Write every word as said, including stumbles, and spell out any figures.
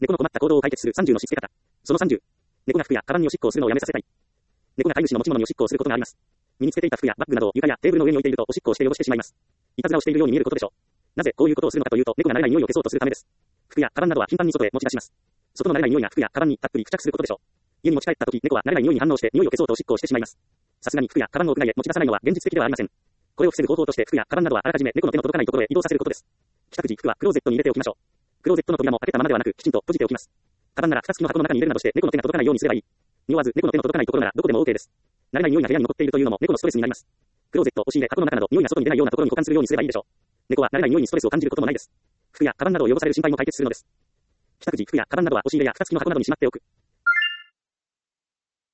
猫の困った行動を解決するさんじゅうのしつけ方。そのさんじゅう。猫が服やカバンにおしっこをするのをやめさせたい。猫が飼い主の持ち物におしっこをすることがあります。身につけていた服やバッグなどを床やテーブルの上に置いているとおしっこをして汚してしまいます。いたずらをしているように見えることでしょう。なぜこういうことをするのかというと、猫が慣れない匂いを消そうとするためです。服やカバンなどは頻繁に外へ持ち出します。外の慣れない匂いが服やカバンにたっぷり付着することでしょう。家に持ち帰った時、猫は慣れない匂いに反応して匂いを消そうとおしっこをしてしまいます。さすがに服やカバンを屋外へ持ち出さないのは現実的ではありません。これを防ぐ方法として服やカバンなどはあらかじめ猫の手の届かないところへ移動させることです。帰宅時、服はクローゼットに入れておきましょう。クローゼットの扉も開けたままではなく、きちんと閉じておきます。カバンなら蓋付きの箱の中に入れるなどして猫の手が届かないようにすればいい。匂わず猫の手の届かないところならどこでも OK です。慣れない匂いが部屋に残っているというのも猫のストレスになります。クローゼット、押し入れ、箱の中など匂いが外に出ないようなところに保管するようにすればいいでしょう。猫は慣れない匂いにストレスを感じることもないです。服やカバンなどを汚される心配も解決するのです。帰宅時、服やカバンなどは押し入れや蓋付きの箱などにしまっておく。